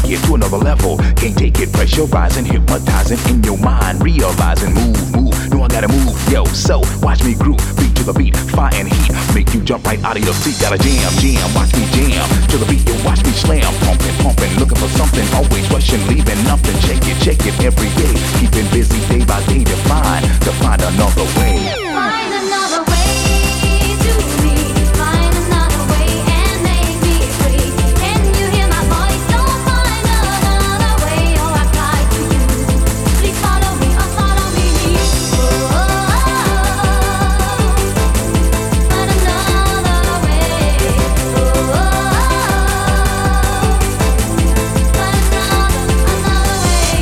take it to another level. Can't take it, pressurizing, hypnotizing in your mind, realizing, move, no I gotta move, yo, so watch me groove, beat to the beat, fire and heat, make you jump right out of your seat, gotta jam, watch me jam, to the beat, you watch me slam, pumping, looking for something, always rushing, leaving nothing, check it every day, keeping busy day by day to find another way. Find another way to me, find another way and make me free. Can you hear my voice? Don't find another way, or I cry to you. Please follow me or follow me. Find another way. Find another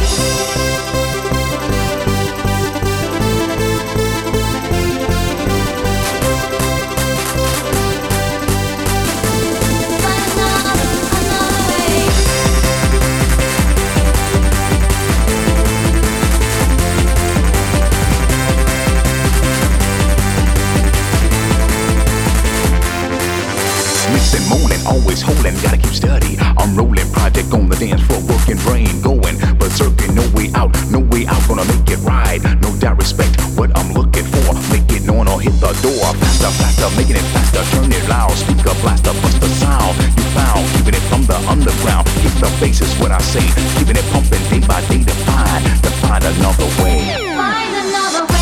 Mixing, moaning, always holding, gotta keep steady. I'm rolling, project on the dance floor, working, brain going, berserking, no way out, gonna make it right. No doubt, respect what I'm looking for. Make it known or hit the door. Faster, making it faster, turn it loud. Speaker blaster, bust the sound. You found, keeping it from the underground. Kick the bass is what I say, keeping it pumping day by day to find another way. Find another way.